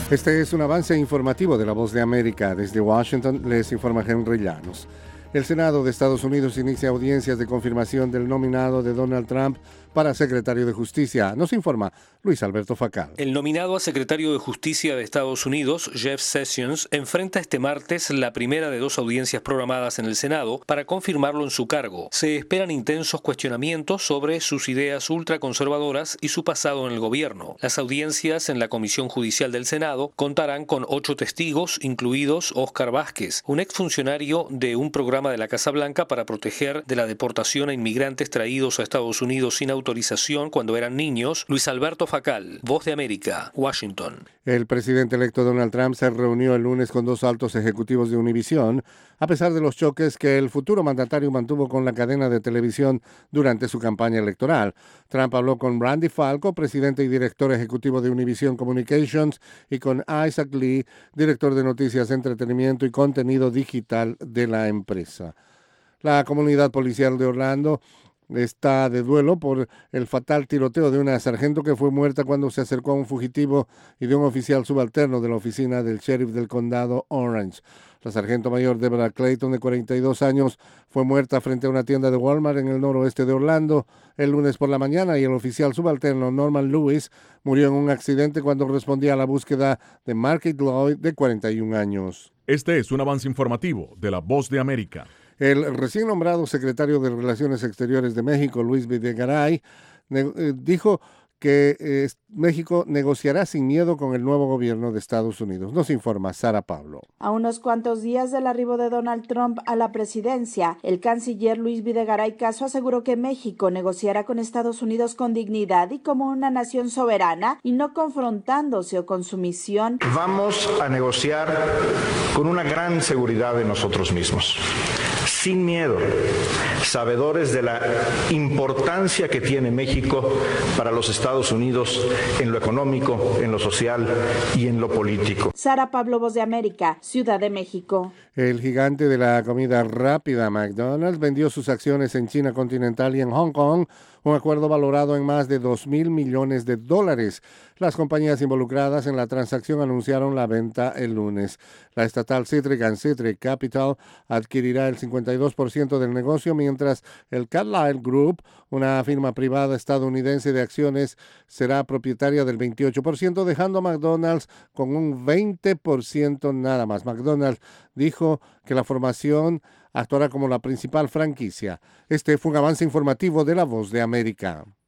Este es un avance informativo de La Voz de América. Desde Washington les informa Henry Llanos. El Senado de Estados Unidos inicia audiencias de confirmación del nominado de Donald Trump para secretario de Justicia. Nos informa Luis Alberto Facal. El nominado a secretario de Justicia de Estados Unidos, Jeff Sessions, enfrenta este martes la primera de dos audiencias programadas en el Senado para confirmarlo en su cargo. Se esperan intensos cuestionamientos sobre sus ideas ultraconservadoras y su pasado en el gobierno. Las audiencias en la Comisión Judicial del Senado contarán con 8 testigos, incluidos Oscar Vázquez, un exfuncionario de un programa de la Casa Blanca para proteger de la deportación a inmigrantes traídos a Estados Unidos sin autorización cuando eran niños. Luis Alberto Facal, Voz de América, Washington. El presidente electo Donald Trump se reunió el lunes con 2 altos ejecutivos de Univision, a pesar de los choques que el futuro mandatario mantuvo con la cadena de televisión durante su campaña electoral. Trump habló con Randy Falco, presidente y director ejecutivo de Univision Communications, y con Isaac Lee, director de noticias, entretenimiento y contenido digital de la empresa. La comunidad policial de Orlando está de duelo por el fatal tiroteo de una sargento que fue muerta cuando se acercó a un fugitivo y de un oficial subalterno de la oficina del sheriff del condado Orange. La sargento mayor Deborah Clayton, de 42 años, fue muerta frente a una tienda de Walmart en el noroeste de Orlando el lunes por la mañana, y el oficial subalterno Norman Lewis murió en un accidente cuando respondía a la búsqueda de Marquette Lloyd, de 41 años. Este es un avance informativo de La Voz de América. El recién nombrado secretario de Relaciones Exteriores de México, Luis Videgaray, dijo que México negociará sin miedo con el nuevo gobierno de Estados Unidos. Nos informa Sara Pablo. A unos cuantos días del arribo de Donald Trump a la presidencia, el canciller Luis Videgaray Caso aseguró que México negociará con Estados Unidos con dignidad y como una nación soberana y no confrontándose o con sumisión. Vamos a negociar con una gran seguridad de nosotros mismos, sin miedo, sabedores de la importancia que tiene México para los Estados Unidos en lo económico, en lo social y en lo político. Sara Pablo, Voz de América, Ciudad de México. El gigante de la comida rápida McDonald's vendió sus acciones en China continental y en Hong Kong, un acuerdo valorado en más de $2,000 millones. Las compañías involucradas en la transacción anunciaron la venta el lunes. La estatal Citric and Citric Capital adquirirá el 52% del negocio, mientras el Carlyle Group, una firma privada estadounidense de acciones, será propietaria del 28%, dejando a McDonald's con un 20% nada más. McDonald's dijo que la formación actuará como la principal franquicia. Este fue un avance informativo de La Voz de América.